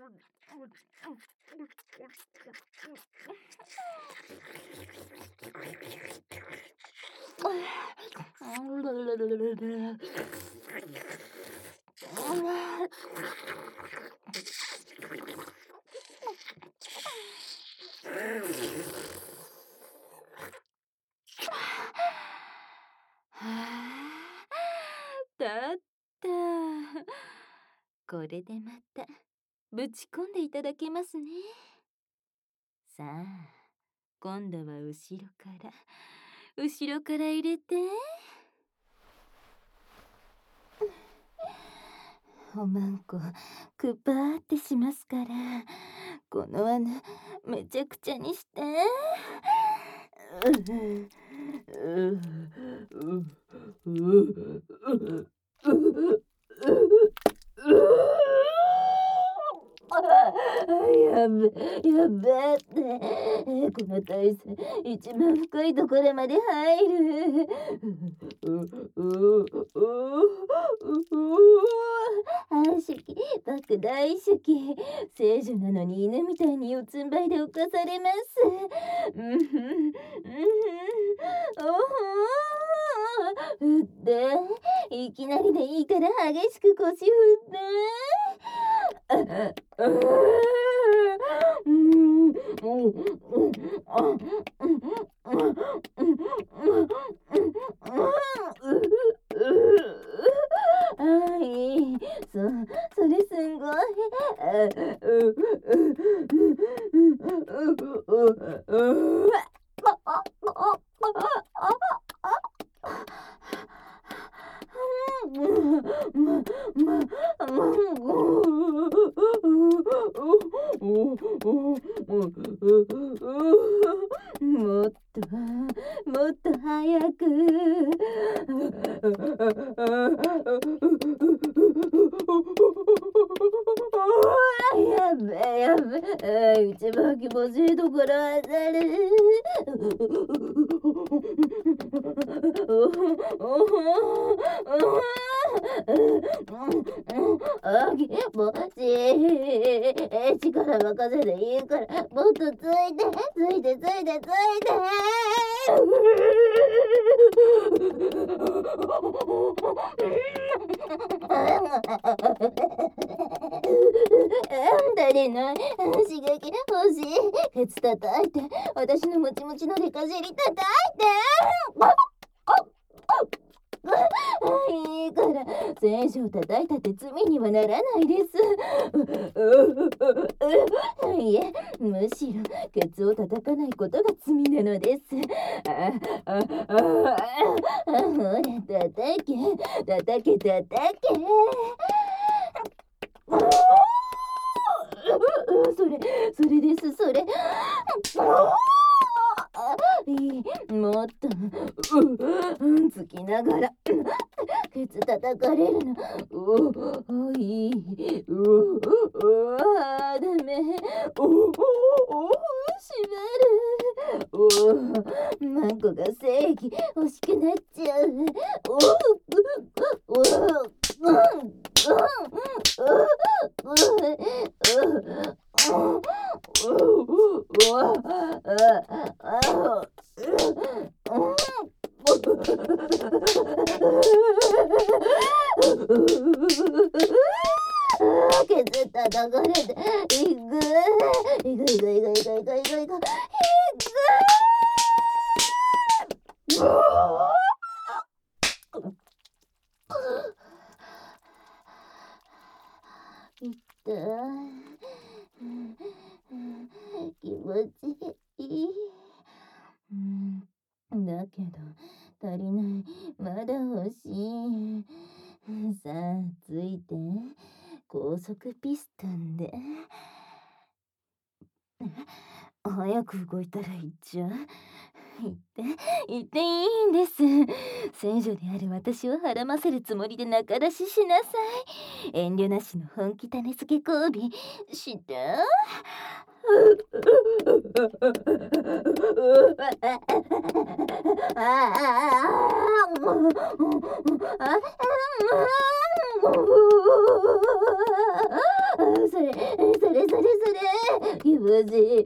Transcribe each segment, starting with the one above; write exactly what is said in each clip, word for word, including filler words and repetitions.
だった。これでまたぶち込んでいただけますね。さあ、今度は後ろから後ろから入れて。おまんこくぱーってしますから、この穴めちゃくちゃにして。やべやべって、この体勢一番深いところまで入る。反射期、爆大手記。聖女なのに犬みたいに四つん這いで犯されます。うんふん、うんふん、おほー。振って、いきなりでいいから激しく腰振って。ああうん、うん、あ、うん、あ、いい。そ、それすんごい。あ、う、う、う、もっともっと早く。やべやべ、一番気持ちいいところあたる。あきもち力任せでいいから、もっとついてついてついてついて。足りない。刺激欲しい。ケツ叩いて、私のムチムチのデカ尻叩いて。いいから聖女を叩いたって罪にはならないです。いえ、むしろケツを叩かないことが罪なのです。ああああ、ほら叩け叩け叩け。それそれですそれ。もっとうんつきながらケツ叩かれるの。おおいい。おおあダメ。おおお縛る。おマンコが正義欲しくなっちゃう。おおおうんケツ叩かれていくいくいくいくいくいくいくいくいく痛い。気持ちいい。だけど足りない。まだ欲しい。さあついて高速ピストンで。早く動いたらいっちゃう。言って言っていいんです。聖女である私をはらませるつもりで仲出ししなさい。遠慮なしの本気種付け交尾して。 それそれそれそれ気持ちいい。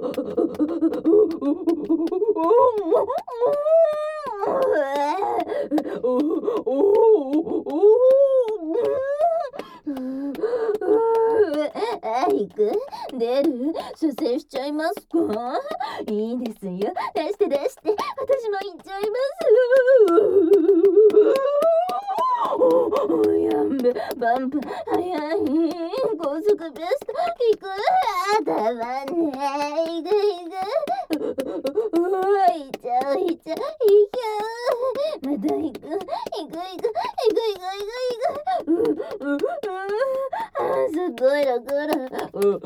あ、行く？出る？射精しちゃいますか？いいですよ。出して出して。私も行っちゃいます。やんべ、バンプ、早い。高速ベスト、行く？あ、たまんねえ。行く行く。行っちゃう行っちゃう行っちゃう。また行く行く行く行く行く行く行く。うううあ、すごい楽だ。ううう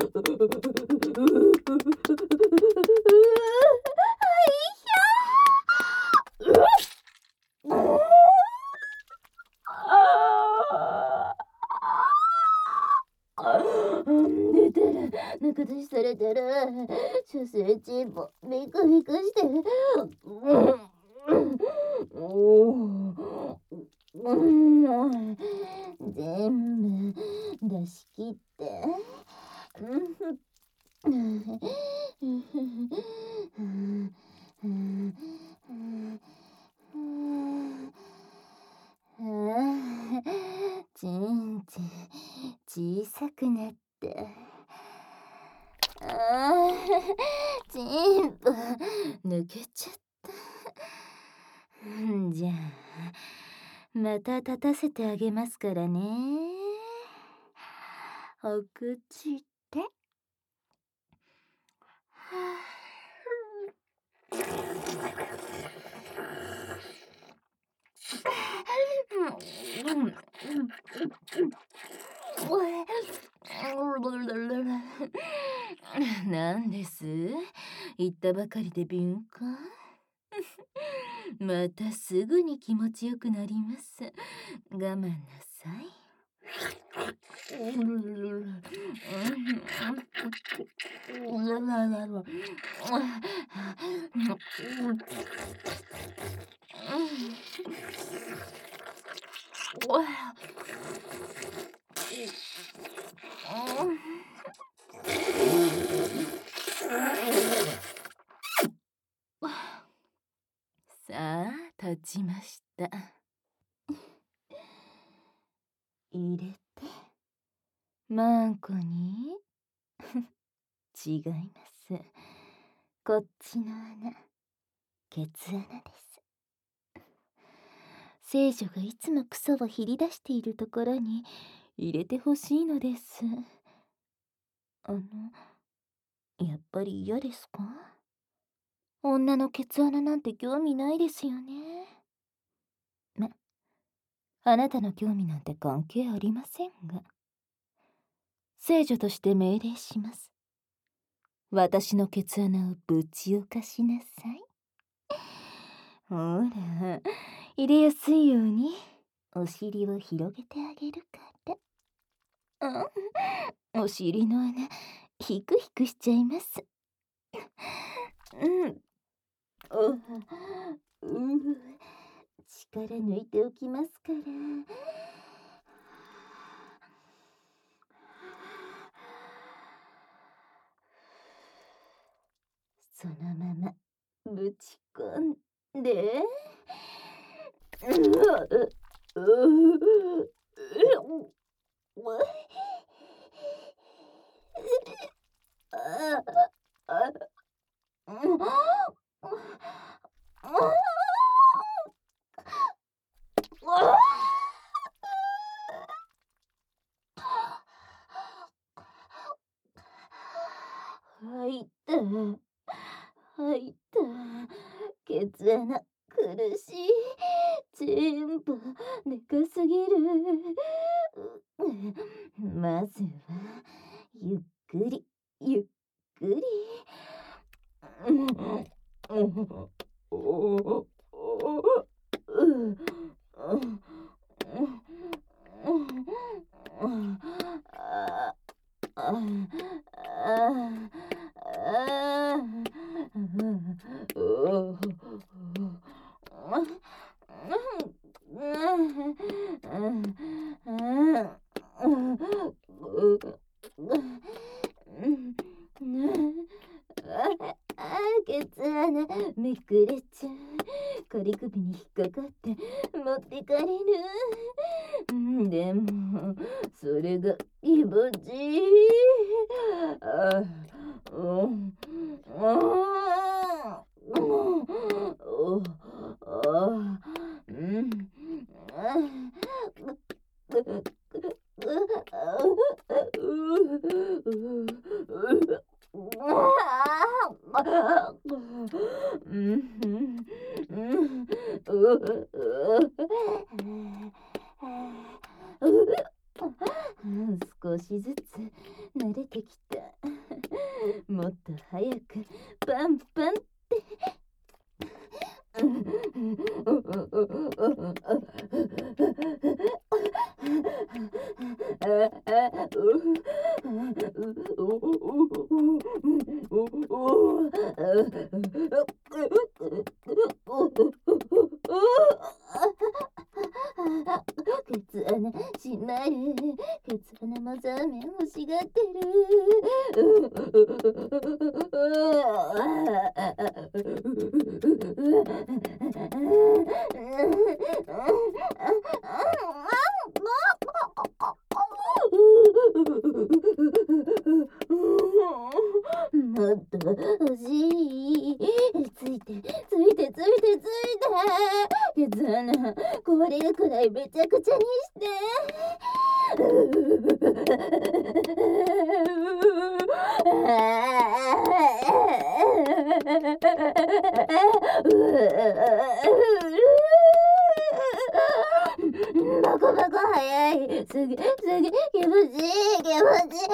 出てる。中出しされてる。射精チンポビクビクしてる。全部出し切って。ちんちん小さくなった。あー、チンポ抜けちゃった。じゃあまた立たせてあげますからね。お口で。なんです？言ったばかりで敏感？またすぐに気持ちよくなります。我慢なさい。さあ、立ちました。入れて。マンコに違います。こっちの穴、ケツ穴です。聖女がいつもクソをひり出しているところに入れてほしいのです。あの、やっぱり嫌ですか？女のケツ穴なんて興味ないですよね。ま、あなたの興味なんて関係ありませんが。聖女として命令します。私のケツ穴をぶちおかしなさい。ほら、入れやすいようにお尻を広げてあげるから。うん、お尻の穴ヒクヒクしちゃいます。うん。おう、力抜いておきますから。そのままぶち込んで。入った。入った。ケツ穴苦しい。全部でかすぎる。まずはゆっくりゆっくり。 に引っかかって持ってかれる。うんでもそれが気持ちいい。あうんあうんおあうんあ少しずつ慣れてきた。もっと早くパンパンってケツ穴閉まる。ケツ穴もザーメン欲しがってもっと欲しい。ついてついてついてついてケツ穴壊れるくらいめちゃくちゃにしてバカバカ早い。すげすげ気持ちいい気持ちいい気持ちい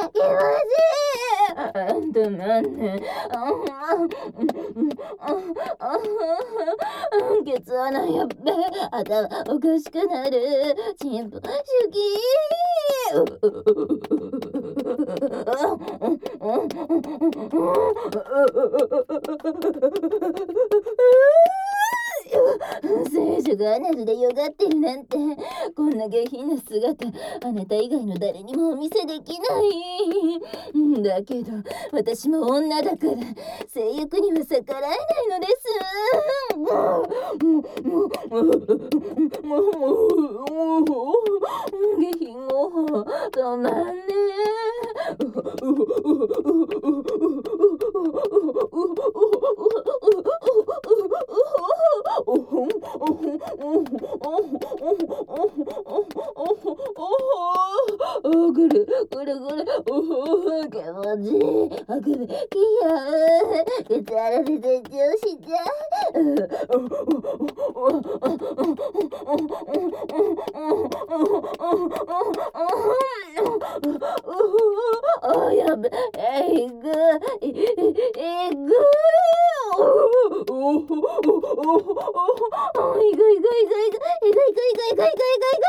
い。どなんねケツ穴やっべ。頭おかしくなる。チンポ主義聖書がアナルでよがってるなんて、こんな下品な姿あなた以外の誰にもお見せできない。だけど私も女だから性欲には逆らえないのです。下品を止まんねぐるぐるぐるおお気持ちいい。あくびきやケツ穴で絶頂しちゃあやべえぐえぐおおおおいぐいぐいぐいぐいぐいぐいぐいぐいぐいぐいぐいぐいぐい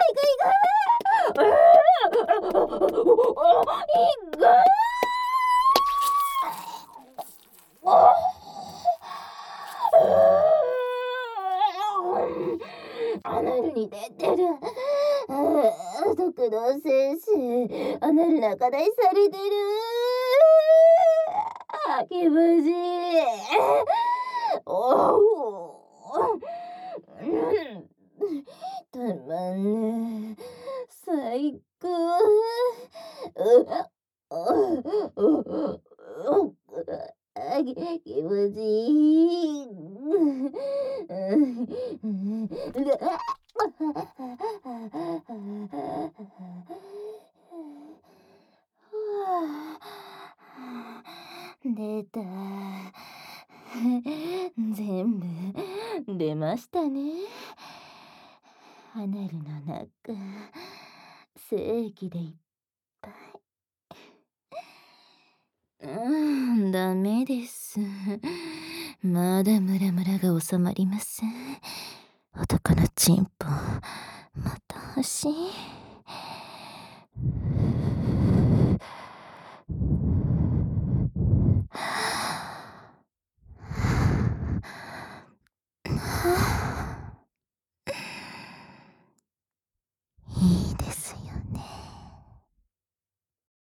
アナルに出てる。徳道先生、アナル仲代されてる。気持ちいい。おお、たまんね。最高。気持ちいい。出た。全部出ましたね。アナルの中、精液でいっぱい。うーん、ダメです。まだムラムラが収まりません。男のチンポ、また欲しい。